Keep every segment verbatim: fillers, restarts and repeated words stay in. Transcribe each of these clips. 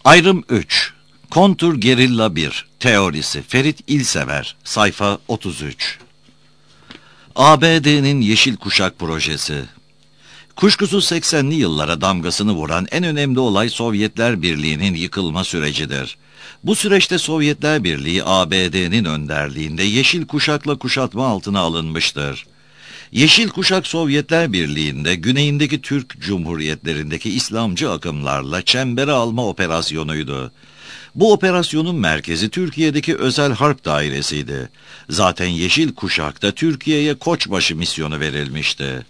Ayrım üç. Kontur Gerilla bir. Teorisi Ferit İlsever. Sayfa otuz üç. A B D'nin Yeşil Kuşak Projesi. Kuşkusuz seksenli yıllara damgasını vuran en önemli olay Sovyetler Birliği'nin yıkılma sürecidir. Bu süreçte Sovyetler Birliği A B D'nin önderliğinde Yeşil Kuşak'la kuşatma altına alınmıştır. Yeşil Kuşak Sovyetler Birliği'nde güneyindeki Türk Cumhuriyetlerindeki İslamcı akımlarla çembere alma operasyonuydu. Bu operasyonun merkezi Türkiye'deki Özel Harp Dairesi'ydi. Zaten Yeşil Kuşak'ta Türkiye'ye Koçbaşı misyonu verilmişti.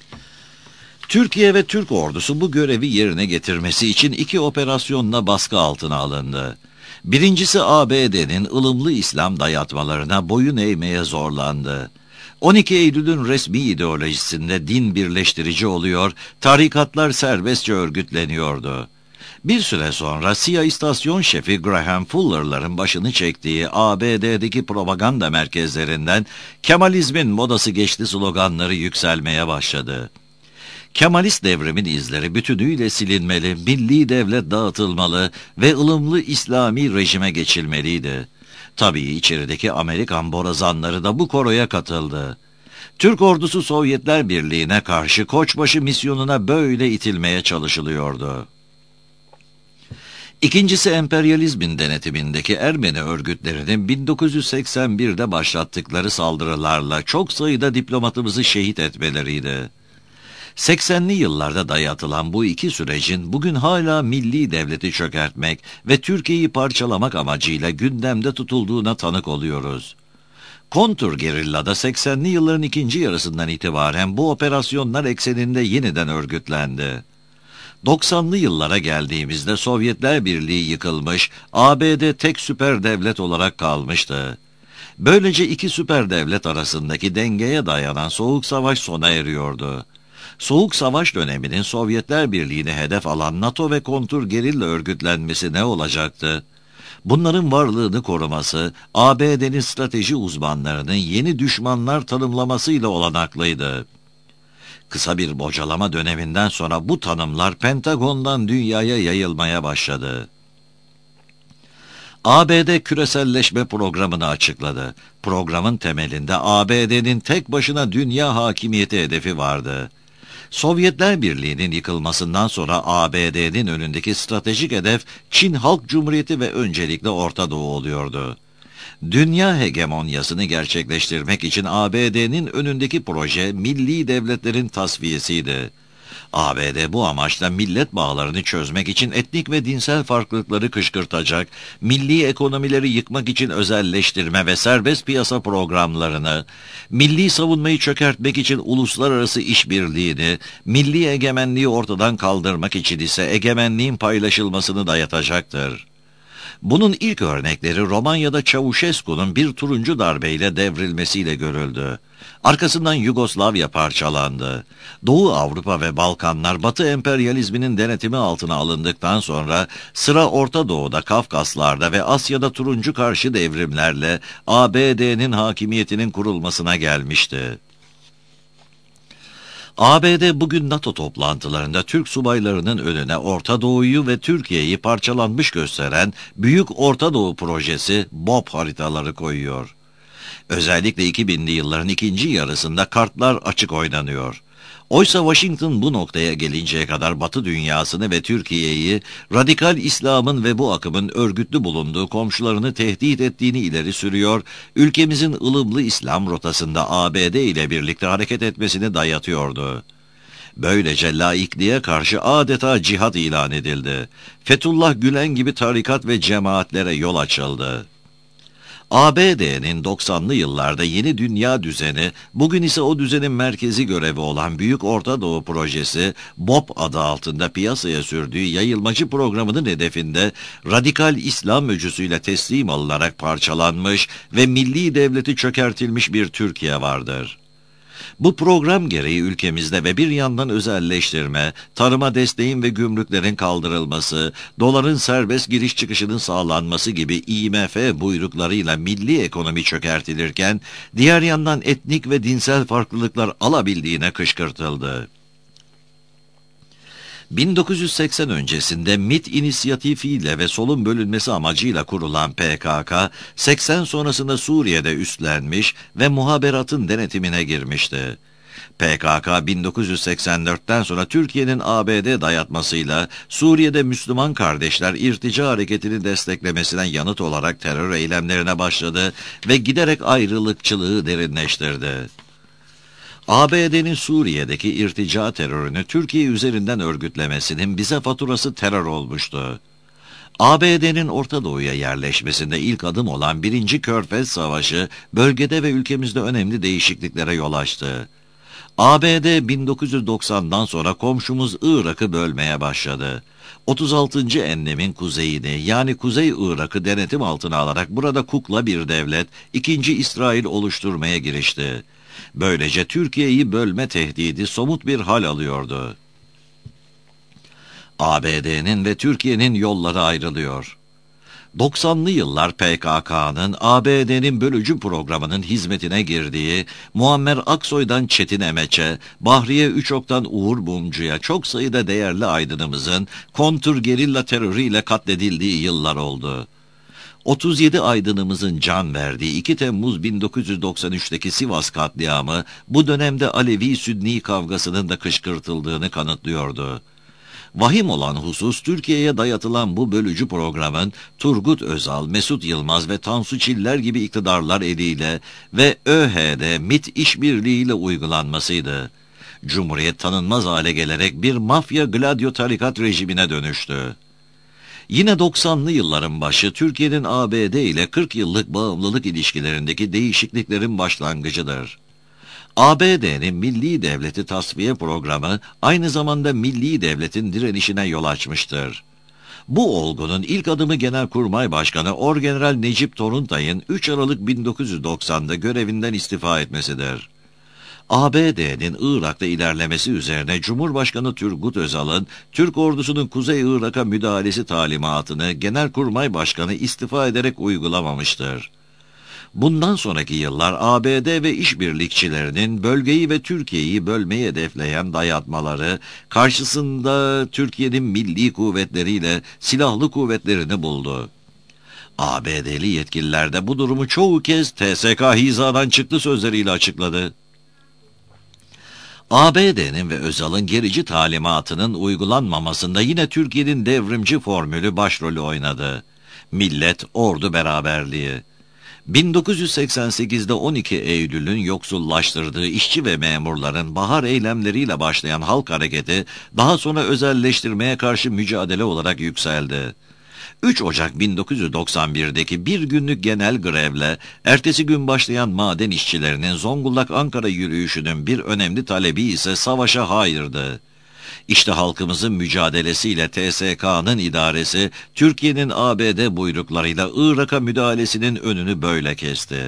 Türkiye ve Türk ordusu bu görevi yerine getirmesi için iki operasyonla baskı altına alındı. Birincisi A B D'nin ılımlı İslam dayatmalarına boyun eğmeye zorlandı. on iki Eylül'ün resmi ideolojisinde din birleştirici oluyor, tarikatlar serbestçe örgütleniyordu. Bir süre sonra C I A istasyon şefi Graham Fuller'ların başını çektiği A B D'deki propaganda merkezlerinden Kemalizmin modası geçti sloganları yükselmeye başladı. Kemalist devrimin izleri bütünüyle silinmeli, milli devlet dağıtılmalı ve ılımlı İslami rejime geçilmeliydi. Tabii içerideki Amerikan borazanları da bu koroya katıldı. Türk ordusu Sovyetler Birliği'ne karşı Koçbaşı misyonuna böyle itilmeye çalışılıyordu. İkincisi emperyalizmin denetimindeki Ermeni örgütlerinin bin dokuz yüz seksen birde başlattıkları saldırılarla çok sayıda diplomatımızı şehit etmeleriydi. seksenli yıllarda dayatılan bu iki sürecin bugün hala milli devleti çökertmek ve Türkiye'yi parçalamak amacıyla gündemde tutulduğuna tanık oluyoruz. Kontur Gerilla'da seksenli yılların ikinci yarısından itibaren bu operasyonlar ekseninde yeniden örgütlendi. doksanlı yıllara geldiğimizde Sovyetler Birliği yıkılmış, A B D tek süper devlet olarak kalmıştı. Böylece iki süper devlet arasındaki dengeye dayanan Soğuk Savaş sona eriyordu. Soğuk Savaş döneminin Sovyetler Birliği'ni hedef alan NATO ve kontur gerilla örgütlenmesi ne olacaktı? Bunların varlığını koruması, A B D'nin strateji uzmanlarının yeni düşmanlar tanımlamasıyla olanaklıydı. Kısa bir bocalama döneminden sonra bu tanımlar Pentagon'dan dünyaya yayılmaya başladı. A B D küreselleşme programını açıkladı. Programın temelinde A B D'nin tek başına dünya hakimiyeti hedefi vardı. Sovyetler Birliği'nin yıkılmasından sonra A B D'nin önündeki stratejik hedef Çin Halk Cumhuriyeti ve öncelikle Orta Doğu oluyordu. Dünya hegemonyasını gerçekleştirmek için A B D'nin önündeki proje milli devletlerin tasfiyesiydi. A B D bu amaçla millet bağlarını çözmek için etnik ve dinsel farklılıkları kışkırtacak, milli ekonomileri yıkmak için özelleştirme ve serbest piyasa programlarını, milli savunmayı çökertmek için uluslararası işbirliğini, milli egemenliği ortadan kaldırmak için ise egemenliğin paylaşılmasını dayatacaktır. Bunun ilk örnekleri Romanya'da Çavuşescu'nun bir turuncu darbeyle devrilmesiyle görüldü. Arkasından Yugoslavya parçalandı. Doğu Avrupa ve Balkanlar Batı emperyalizminin denetimi altına alındıktan sonra sıra Orta Doğu'da, Kafkaslar'da ve Asya'da turuncu karşı devrimlerle A B D'nin hakimiyetinin kurulmasına gelmişti. A B D bugün NATO toplantılarında Türk subaylarının önüne Orta Doğu'yu ve Türkiye'yi parçalanmış gösteren Büyük Orta Doğu Projesi B O P haritaları koyuyor. Özellikle iki binli yılların ikinci yarısında kartlar açık oynanıyor. Oysa Washington bu noktaya gelinceye kadar Batı dünyasını ve Türkiye'yi radikal İslam'ın ve bu akımın örgütlü bulunduğu komşularını tehdit ettiğini ileri sürüyor, ülkemizin ılımlı İslam rotasında A B D ile birlikte hareket etmesini dayatıyordu. Böylece laikliğe karşı adeta cihat ilan edildi. Fethullah Gülen gibi tarikat ve cemaatlere yol açıldı. A B D'nin doksanlı yıllarda yeni dünya düzeni, bugün ise o düzenin merkezi görevi olan Büyük Orta Doğu Projesi, B O P adı altında piyasaya sürdüğü yayılmacı programının hedefinde radikal İslam öcüsüyle teslim alınarak parçalanmış ve milli devleti çökertilmiş bir Türkiye vardır. Bu program gereği ülkemizde ve bir yandan özelleştirme, tarıma desteğin ve gümrüklerin kaldırılması, doların serbest giriş çıkışının sağlanması gibi I M F buyruklarıyla milli ekonomi çökertilirken, diğer yandan etnik ve dinsel farklılıklar alabildiğine kışkırtıldı. bin dokuz yüz seksen öncesinde MİT inisiyatifiyle ve solun bölünmesi amacıyla kurulan P K K, seksen sonrasında Suriye'de üstlenmiş ve muhaberatın denetimine girmişti. P K K bin dokuz yüz seksen dörtten sonra Türkiye'nin A B D dayatmasıyla Suriye'de Müslüman Kardeşler İrtica Hareketi'ni desteklemesine yanıt olarak terör eylemlerine başladı ve giderek ayrılıkçılığı derinleştirdi. A B D'nin Suriye'deki irtica terörünü Türkiye üzerinden örgütlemesinin bize faturası terör olmuştu. A B D'nin Orta Doğu'ya yerleşmesinde ilk adım olan birinci Körfez Savaşı bölgede ve ülkemizde önemli değişikliklere yol açtı. A B D bin dokuz yüz doksandan sonra komşumuz Irak'ı bölmeye başladı. otuz altıncı enlemin kuzeyini yani Kuzey Irak'ı denetim altına alarak burada kukla bir devlet, ikinci İsrail oluşturmaya girişti. Böylece Türkiye'yi bölme tehdidi somut bir hal alıyordu. A B D'nin ve Türkiye'nin yolları ayrılıyor. doksanlı yıllar P K K'nın A B D'nin bölücü programının hizmetine girdiği, Muammer Aksoy'dan Çetin Emeç'e, Bahriye Üçok'tan Uğur Mumcu'ya çok sayıda değerli aydınımızın kontrgerilla terörüyle katledildiği yıllar oldu. otuz yedi aydınımızın can verdiği iki Temmuz bin dokuz yüz doksan üçteki Sivas katliamı bu dönemde Alevi-Sünni kavgasının da kışkırtıldığını kanıtlıyordu. Vahim olan husus Türkiye'ye dayatılan bu bölücü programın Turgut Özal, Mesut Yılmaz ve Tansu Çiller gibi iktidarlar eliyle ve ÖH'de MİT işbirliğiyle uygulanmasıydı. Cumhuriyet tanınmaz hale gelerek bir mafya Gladio tarikat rejimine dönüştü. Yine doksanlı yılların başı Türkiye'nin A B D ile kırk yıllık bağımlılık ilişkilerindeki değişikliklerin başlangıcıdır. A B D'nin Milli Devleti Tasfiye Programı aynı zamanda Milli Devletin direnişine yol açmıştır. Bu olgunun ilk adımı Genelkurmay Başkanı Orgeneral Necip Toruntay'ın üç Aralık bin dokuz yüz doksanda görevinden istifa etmesidir. A B D'nin Irak'ta ilerlemesi üzerine Cumhurbaşkanı Turgut Özal'ın Türk ordusunun Kuzey Irak'a müdahalesi talimatını Genelkurmay Başkanı istifa ederek uygulamamıştır. Bundan sonraki yıllar A B D ve işbirlikçilerinin bölgeyi ve Türkiye'yi bölmeyi hedefleyen dayatmaları karşısında Türkiye'nin milli kuvvetleriyle silahlı kuvvetlerini buldu. A B D'li yetkililer de bu durumu çoğu kez T S K hizadan çıktı sözleriyle açıkladı. A B D'nin ve Özal'ın gerici talimatının uygulanmamasında yine Türkiye'nin devrimci formülü başrolü oynadı. Millet-ordu beraberliği. bin dokuz yüz seksen sekizde on iki Eylül'ün yoksullaştırdığı işçi ve memurların bahar eylemleriyle başlayan halk hareketi daha sonra özelleştirmeye karşı mücadele olarak yükseldi. üç Ocak bin dokuz yüz doksan birdeki bir günlük genel grevle ertesi gün başlayan maden işçilerinin Zonguldak-Ankara yürüyüşünün bir önemli talebi ise savaşa hayırdı. İşte halkımızın mücadelesiyle T S K'nın idaresi Türkiye'nin A B D buyruklarıyla Irak'a müdahalesinin önünü böyle kesti.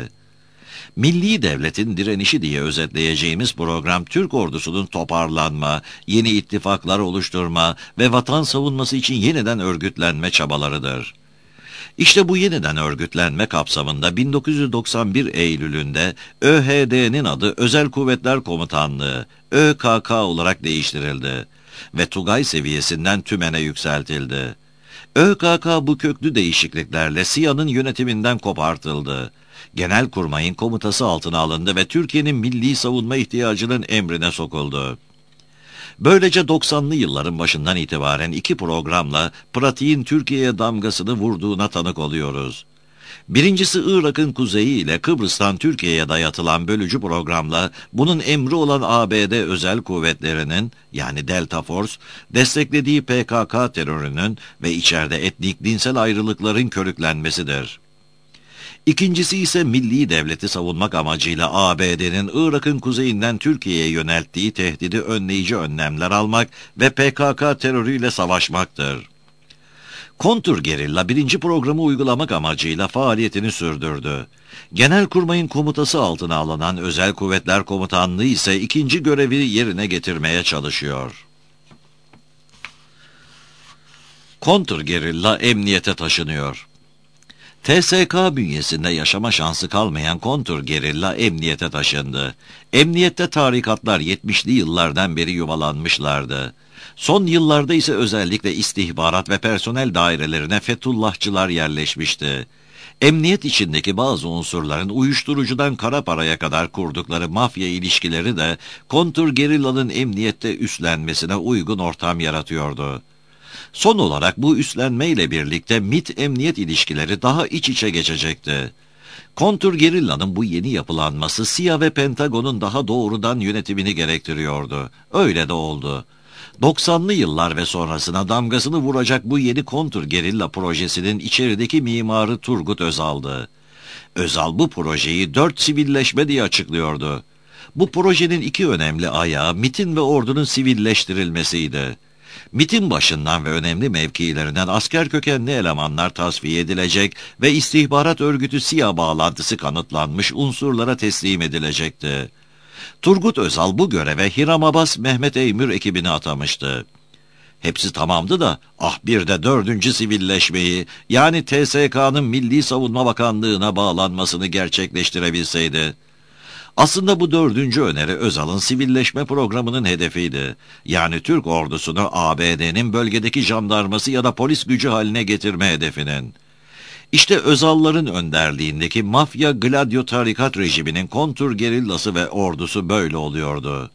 Milli devletin direnişi diye özetleyeceğimiz program Türk ordusunun toparlanma, yeni ittifaklar oluşturma ve vatan savunması için yeniden örgütlenme çabalarıdır. İşte bu yeniden örgütlenme kapsamında bin dokuz yüz doksan bir Eylül'ünde ÖHD'nin adı Özel Kuvvetler Komutanlığı, Ö K K olarak değiştirildi ve Tugay seviyesinden tümene yükseltildi. Ö K K bu köklü değişikliklerle SİHA'nın yönetiminden kopartıldı. Genelkurmay'ın komutası altına alındı ve Türkiye'nin milli savunma ihtiyacının emrine sokuldu. Böylece doksanlı yılların başından itibaren iki programla pratiğin Türkiye'ye damgasını vurduğuna tanık oluyoruz. Birincisi Irak'ın kuzeyi ile Kıbrıs'tan Türkiye'ye dayatılan bölücü programla bunun emri olan A B D özel kuvvetlerinin yani Delta Force desteklediği P K K terörünün ve içeride etnik dinsel ayrılıkların körüklenmesidir. İkincisi ise milli devleti savunmak amacıyla A B D'nin Irak'ın kuzeyinden Türkiye'ye yönelttiği tehdidi önleyici önlemler almak ve P K K terörüyle savaşmaktır. Kontrgerilla birinci programı uygulamak amacıyla faaliyetini sürdürdü. Genelkurmay'ın komutası altına alınan Özel Kuvvetler Komutanlığı ise ikinci görevi yerine getirmeye çalışıyor. Kontrgerilla emniyete taşınıyor. T S K bünyesinde yaşama şansı kalmayan kontrgerilla emniyete taşındı. Emniyette tarikatlar yetmişli yıllardan beri yuvalanmışlardı. Son yıllarda ise özellikle istihbarat ve personel dairelerine Fethullahçılar yerleşmişti. Emniyet içindeki bazı unsurların uyuşturucudan kara paraya kadar kurdukları mafya ilişkileri de kontrgerillanın emniyette üstlenmesine uygun ortam yaratıyordu. Son olarak bu üstlenmeyle birlikte MİT emniyet ilişkileri daha iç içe geçecekti. Kontrgerillanın bu yeni yapılanması S İ A ve Pentagon'un daha doğrudan yönetimini gerektiriyordu. Öyle de oldu. doksanlı yıllar ve sonrasına damgasını vuracak bu yeni kontrgerilla projesinin içerideki mimarı Turgut Özal'dı. Özal bu projeyi dört sivilleşme diye açıklıyordu. Bu projenin iki önemli ayağı MİT'in ve ordunun sivilleştirilmesiydi. MİT'in başından ve önemli mevkilerinden asker kökenli elemanlar tasfiye edilecek ve istihbarat örgütü S İ A bağlantısı kanıtlanmış unsurlara teslim edilecekti. Turgut Özal bu göreve Hiram Abbas Mehmet Eymür ekibini atamıştı. Hepsi tamamdı da ah bir de dördüncü sivilleşmeyi yani T S K'nın Milli Savunma Bakanlığı'na bağlanmasını gerçekleştirebilseydi. Aslında bu dördüncü öneri Özal'ın sivilleşme programının hedefiydi. Yani Türk ordusunu A B D'nin bölgedeki jandarması ya da polis gücü haline getirme hedefinin. İşte Özal'ların önderliğindeki mafya Gladio tarikat rejiminin kontrgerillası ve ordusu böyle oluyordu.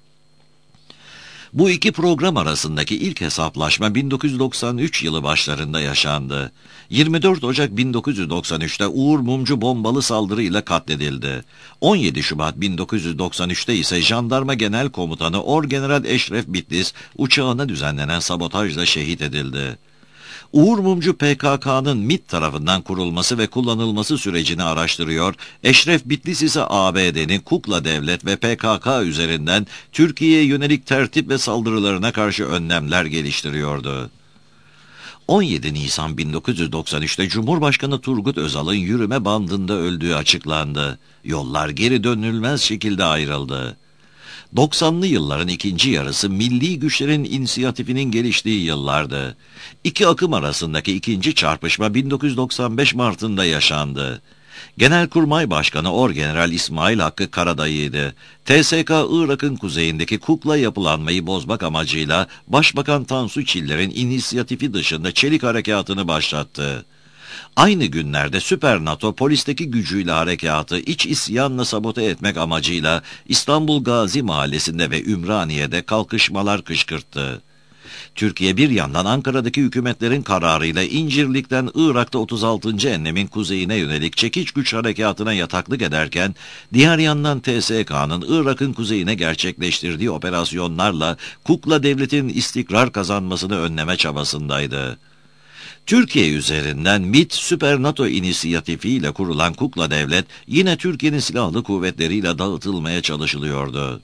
Bu iki program arasındaki ilk hesaplaşma bin dokuz yüz doksan üç yılı başlarında yaşandı. yirmi dört Ocak bin dokuz yüz doksan üç'te Uğur Mumcu bombalı saldırıyla katledildi. on yedi Şubat bin dokuz yüz doksan üç'te ise Jandarma Genel Komutanı Orgeneral Eşref Bitlis uçağına düzenlenen sabotajla şehit edildi. Uğur Mumcu P K K'nın MİT tarafından kurulması ve kullanılması sürecini araştırıyor, Eşref Bitlis ise A B D'nin Kukla Devlet ve P K K üzerinden Türkiye'ye yönelik tertip ve saldırılarına karşı önlemler geliştiriyordu. on yedi Nisan bin dokuz yüz doksan üç'te Cumhurbaşkanı Turgut Özal'ın yürüme bandında öldüğü açıklandı. Yollar geri dönülmez şekilde ayrıldı. doksanlı yılların ikinci yarısı milli güçlerin inisiyatifinin geliştiği yıllardı. İki akım arasındaki ikinci çarpışma bin dokuz yüz doksan beş Mart'ında yaşandı. Genelkurmay Başkanı Orgeneral İsmail Hakkı Karadayı'ydı. T S K Irak'ın kuzeyindeki kukla yapılanmayı bozmak amacıyla Başbakan Tansu Çiller'in inisiyatifi dışında Çelik Harekatı'nı başlattı. Aynı günlerde Süper NATO polisteki gücüyle harekatı iç isyanla sabote etmek amacıyla İstanbul Gazi Mahallesi'nde ve Ümraniye'de kalkışmalar kışkırttı. Türkiye bir yandan Ankara'daki hükümetlerin kararıyla İncirlik'ten Irak'ta otuz altıncı enlemin kuzeyine yönelik çekiç güç harekatına yataklık ederken, diğer yandan T S K'nın Irak'ın kuzeyine gerçekleştirdiği operasyonlarla Kukla Devlet'in istikrar kazanmasını önleme çabasındaydı. Türkiye üzerinden MİT Süper NATO inisiyatifiyle kurulan Kukla Devlet yine Türkiye'nin silahlı kuvvetleriyle dağıtılmaya çalışılıyordu.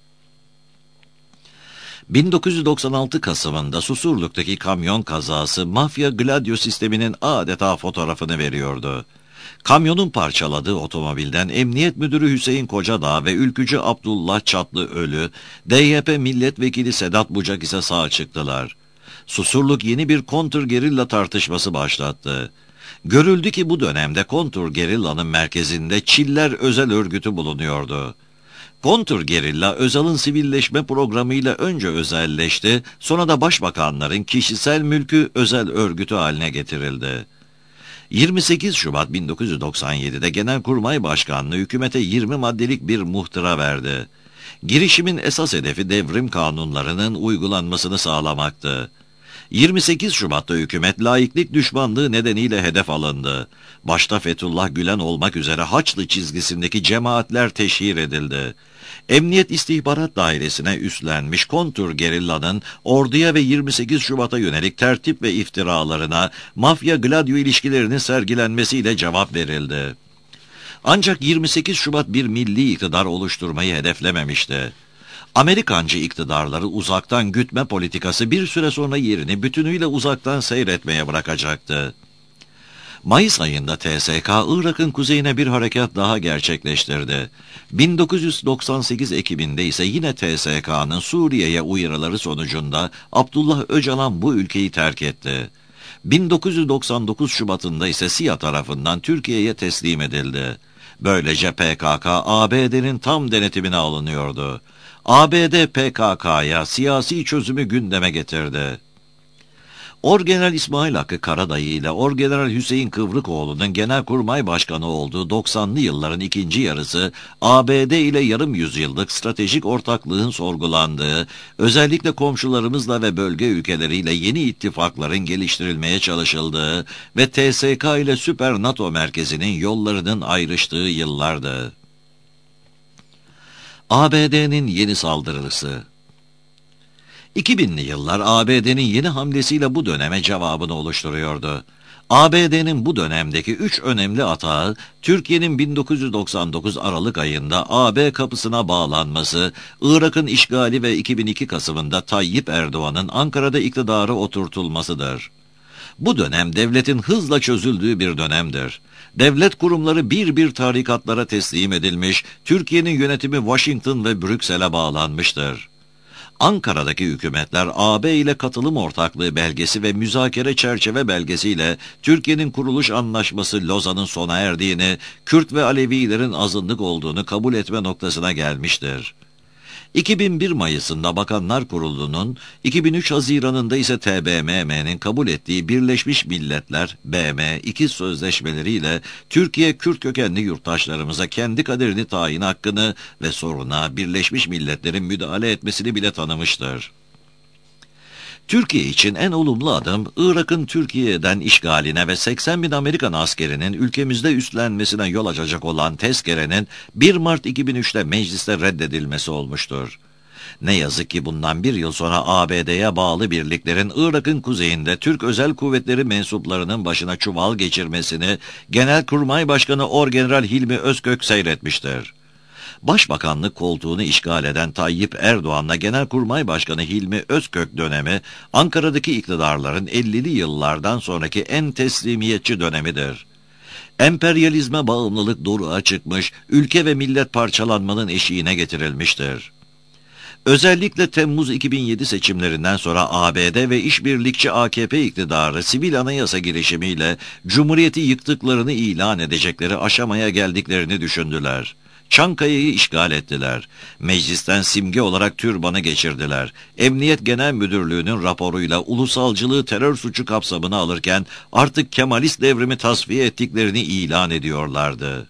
bin dokuz yüz doksan altı Kasım'ında Susurluk'taki kamyon kazası mafya Gladio sisteminin adeta fotoğrafını veriyordu. Kamyonun parçaladığı otomobilden Emniyet Müdürü Hüseyin Kocadağ ve ülkücü Abdullah Çatlı ölü, D Y P Milletvekili Sedat Bucak ise sağ çıktılar. Susurluk yeni bir kontrgerilla tartışması başlattı. Görüldü ki bu dönemde kontrgerillanın merkezinde Çiller Özel Örgütü bulunuyordu. Kontrgerilla Özal'ın sivilleşme programıyla önce özelleşti, sonra da başbakanların kişisel mülkü özel örgütü haline getirildi. yirmi sekiz Şubat bin dokuz yüz doksan yedi'de Genelkurmay Başkanlığı hükümete yirmi maddelik bir muhtıra verdi. Girişimin esas hedefi devrim kanunlarının uygulanmasını sağlamaktı. yirmi sekiz Şubat'ta hükümet laiklik düşmanlığı nedeniyle hedef alındı. Başta Fethullah Gülen olmak üzere Haçlı çizgisindeki cemaatler teşhir edildi. Emniyet İstihbarat Dairesi'ne üstlenmiş kontrgerillanın orduya ve yirmi sekiz Şubat'a yönelik tertip ve iftiralarına mafya Gladio ilişkilerinin sergilenmesiyle cevap verildi. Ancak yirmi sekiz Şubat bir milli iktidar oluşturmayı hedeflememişti. Amerikancı iktidarları uzaktan gütme politikası bir süre sonra yerini bütünüyle uzaktan seyretmeye bırakacaktı. Mayıs ayında T S K, Irak'ın kuzeyine bir harekat daha gerçekleştirdi. bin dokuz yüz doksan sekiz Ekim'inde ise yine T S K'nın Suriye'ye uyarıları sonucunda Abdullah Öcalan bu ülkeyi terk etti. bin dokuz yüz doksan dokuz Şubat'ında ise SİHA tarafından Türkiye'ye teslim edildi. Böylece P K K, A B D'nin tam denetimine alınıyordu. A B D P K K'ya siyasi çözümü gündeme getirdi. Orgeneral İsmail Hakkı Karadayı ile Orgeneral Hüseyin Kıvrıkoğlu'nun Genelkurmay Başkanı olduğu doksanlı yılların ikinci yarısı A B D ile yarım yüzyıllık stratejik ortaklığın sorgulandığı, özellikle komşularımızla ve bölge ülkeleriyle yeni ittifakların geliştirilmeye çalışıldığı ve T S K ile Süper NATO merkezinin yollarının ayrıştığı yıllardı. A B D'nin yeni saldırısı. iki binli yıllar A B D'nin yeni hamlesiyle bu döneme cevabını oluşturuyordu. A B D'nin bu dönemdeki üç önemli atağı, Türkiye'nin bin dokuz yüz doksan dokuz Aralık ayında A B kapısına bağlanması, Irak'ın işgali ve iki bin iki Kasım'ında Tayyip Erdoğan'ın Ankara'da iktidarı oturtulmasıdır. Bu dönem devletin hızla çözüldüğü bir dönemdir. Devlet kurumları bir bir tarikatlara teslim edilmiş, Türkiye'nin yönetimi Washington ve Brüksel'e bağlanmıştır. Ankara'daki hükümetler A B ile katılım ortaklığı belgesi ve müzakere çerçeve belgesiyle Türkiye'nin kuruluş anlaşması Lozan'ın sona erdiğini, Kürt ve Alevilerin azınlık olduğunu kabul etme noktasına gelmiştir. iki bin bir Mayıs'ında Bakanlar Kurulu'nun, iki bin üç Haziran'ında ise T B M M'nin kabul ettiği Birleşmiş Milletler B M iki sözleşmeleriyle Türkiye Kürt kökenli yurttaşlarımıza kendi kaderini tayin hakkını ve soruna Birleşmiş Milletler'in müdahale etmesini bile tanımıştır. Türkiye için en olumlu adım, Irak'ın Türkiye'den işgaline ve seksen bin Amerikan askerinin ülkemizde üstlenmesine yol açacak olan tezkerenin bir Mart iki bin üçte mecliste reddedilmesi olmuştur. Ne yazık ki bundan bir yıl sonra A B D'ye bağlı birliklerin Irak'ın kuzeyinde Türk Özel Kuvvetleri mensuplarının başına çuval geçirmesini Genelkurmay Başkanı Orgeneral Hilmi Özkök seyretmiştir. Başbakanlık koltuğunu işgal eden Tayyip Erdoğan'la Genelkurmay Başkanı Hilmi Özkök dönemi, Ankara'daki iktidarların ellili yıllardan sonraki en teslimiyetçi dönemidir. Emperyalizme bağımlılık doruğa çıkmış, ülke ve millet parçalanmanın eşiğine getirilmiştir. Özellikle Temmuz iki bin yedi seçimlerinden sonra A B D ve işbirlikçi A K P iktidarı sivil anayasa girişimiyle Cumhuriyeti yıktıklarını ilan edecekleri aşamaya geldiklerini düşündüler. Çankaya'yı işgal ettiler. Meclisten simge olarak türbanı geçirdiler. Emniyet Genel Müdürlüğü'nün raporuyla ulusalcılığı terör suçu kapsamına alırken artık Kemalist devrimi tasfiye ettiklerini ilan ediyorlardı.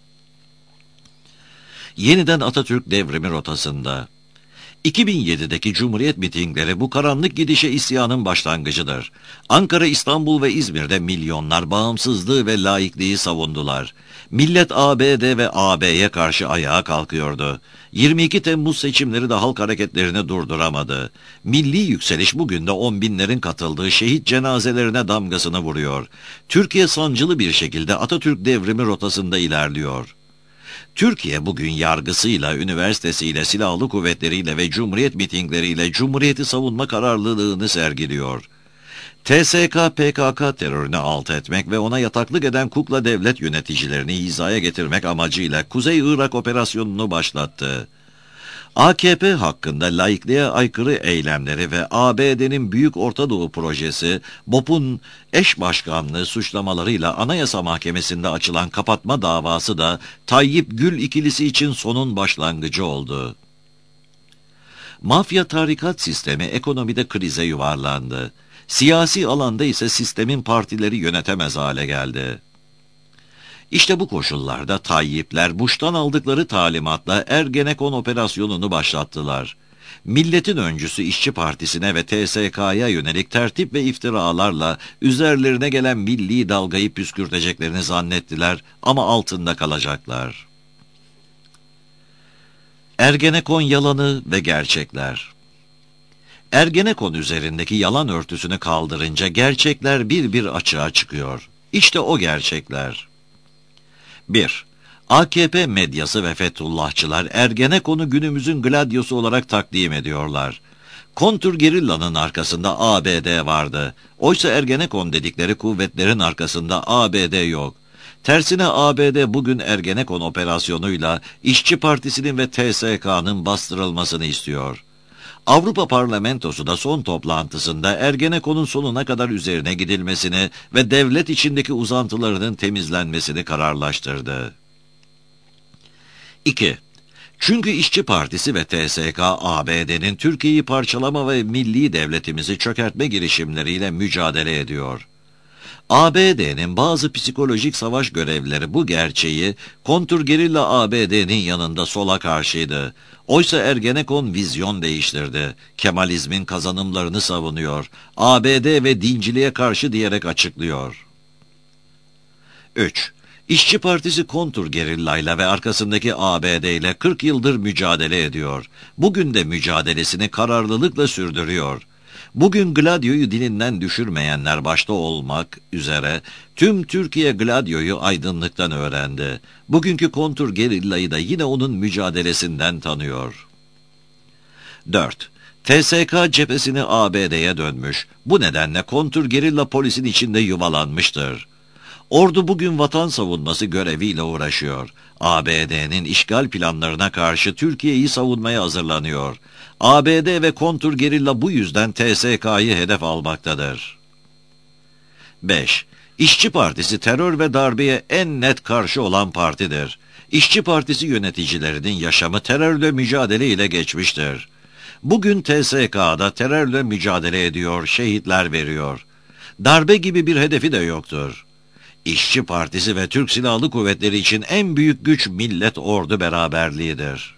Yeniden Atatürk devrimi rotasında. iki bin yedideki Cumhuriyet mitingleri bu karanlık gidişe isyanın başlangıcıdır. Ankara, İstanbul ve İzmir'de milyonlar bağımsızlığı ve laikliği savundular. Millet A B D ve A B'ye karşı ayağa kalkıyordu. yirmi iki Temmuz seçimleri de halk hareketlerini durduramadı. Milli yükseliş bugün de on binlerin katıldığı şehit cenazelerine damgasını vuruyor. Türkiye sancılı bir şekilde Atatürk devrimi rotasında ilerliyor. Türkiye bugün yargısıyla, üniversitesiyle, silahlı kuvvetleriyle ve cumhuriyet mitingleriyle cumhuriyeti savunma kararlılığını sergiliyor. T S K P K K terörünü alt etmek ve ona yataklık eden kukla devlet yöneticilerini hizaya getirmek amacıyla Kuzey Irak operasyonunu başlattı. A K P hakkında laikliğe aykırı eylemleri ve A B D'nin Büyük Orta Doğu Projesi, B O P'un eş başkanlığı suçlamalarıyla Anayasa Mahkemesi'nde açılan kapatma davası da Tayyip Gül ikilisi için sonun başlangıcı oldu. Mafya tarikat sistemi ekonomide krize yuvarlandı. Siyasi alanda ise sistemin partileri yönetemez hale geldi. İşte bu koşullarda Tayyipler Bush'tan aldıkları talimatla Ergenekon operasyonunu başlattılar. Milletin öncüsü İşçi Partisi'ne ve T S K'ya yönelik tertip ve iftiralarla üzerlerine gelen milli dalgayı püskürteceklerini zannettiler ama altında kalacaklar. Ergenekon yalanı ve gerçekler. Ergenekon üzerindeki yalan örtüsünü kaldırınca gerçekler bir bir açığa çıkıyor. İşte o gerçekler. bir. A K P medyası ve Fethullahçılar Ergenekon'u günümüzün gladyosu olarak takdim ediyorlar. Kontrgerillanın arkasında A B D vardı. Oysa Ergenekon dedikleri kuvvetlerin arkasında A B D yok. Tersine A B D bugün Ergenekon operasyonuyla İşçi Partisi'nin ve T S K'nın bastırılmasını istiyor. Avrupa Parlamentosu da son toplantısında Ergenekon'un sonuna kadar üzerine gidilmesini ve devlet içindeki uzantılarının temizlenmesini kararlaştırdı. İki. Çünkü İşçi Partisi ve T S K, A B D'nin Türkiye'yi parçalama ve milli devletimizi çökertme girişimleriyle mücadele ediyor. A B D'nin bazı psikolojik savaş görevlileri bu gerçeği kontrgerilla A B D'nin yanında sola karşıydı. Oysa Ergenekon vizyon değiştirdi. Kemalizmin kazanımlarını savunuyor. A B D ve dinciliğe karşı diyerek açıklıyor. üç. İşçi Partisi kontrgerillayla ve arkasındaki A B D ile kırk yıldır mücadele ediyor. Bugün de mücadelesini kararlılıkla sürdürüyor. Bugün Gladio'yu dilinden düşürmeyenler başta olmak üzere tüm Türkiye Gladio'yu aydınlıktan öğrendi. Bugünkü kontrgerillayı da yine onun mücadelesinden tanıyor. dört. T S K cephesini A B D'ye dönmüş. Bu nedenle kontrgerilla polisin içinde yuvalanmıştır. Ordu bugün vatan savunması göreviyle uğraşıyor. A B D'nin işgal planlarına karşı Türkiye'yi savunmaya hazırlanıyor. A B D ve kontrgerilla bu yüzden T S K'yı hedef almaktadır. beş. İşçi Partisi terör ve darbeye en net karşı olan partidir. İşçi Partisi yöneticilerinin yaşamı terörle mücadele ile geçmiştir. Bugün T S K'da terörle mücadele ediyor, şehitler veriyor. Darbe gibi bir hedefi de yoktur. İşçi Partisi ve Türk Silahlı Kuvvetleri için en büyük güç millet ordu beraberliğidir.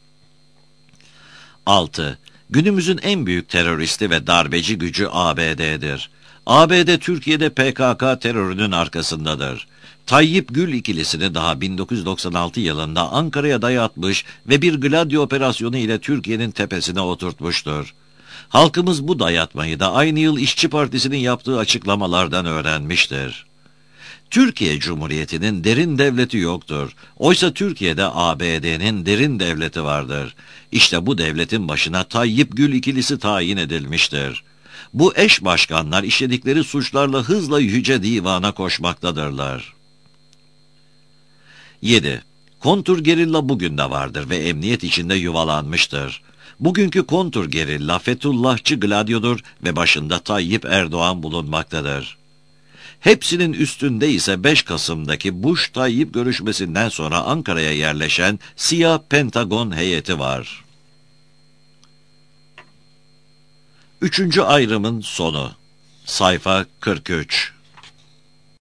altı. Günümüzün en büyük teröristi ve darbeci gücü A B D'dir. A B D Türkiye'de P K K terörünün arkasındadır. Tayyip Gül ikilisini daha bin dokuz yüz doksan altı yılında Ankara'ya dayatmış ve bir Gladio operasyonu ile Türkiye'nin tepesine oturtmuştur. Halkımız bu dayatmayı da aynı yıl İşçi Partisi'nin yaptığı açıklamalardan öğrenmiştir. Türkiye Cumhuriyeti'nin derin devleti yoktur. Oysa Türkiye'de A B D'nin derin devleti vardır. İşte bu devletin başına Tayyip Gül ikilisi tayin edilmiştir. Bu eş başkanlar işledikleri suçlarla hızla yüce divana koşmaktadırlar. yedi. Kontrgerilla bugün de vardır ve emniyet içinde yuvalanmıştır. Bugünkü kontrgerilla Fethullahçı Gladio'dur ve başında Tayyip Erdoğan bulunmaktadır. Hepsinin üstünde ise beş Kasım'daki Bush-Tayyip görüşmesinden sonra Ankara'ya yerleşen siyah Pentagon heyeti var. Üçüncü ayrımın sonu. Sayfa kırk üç.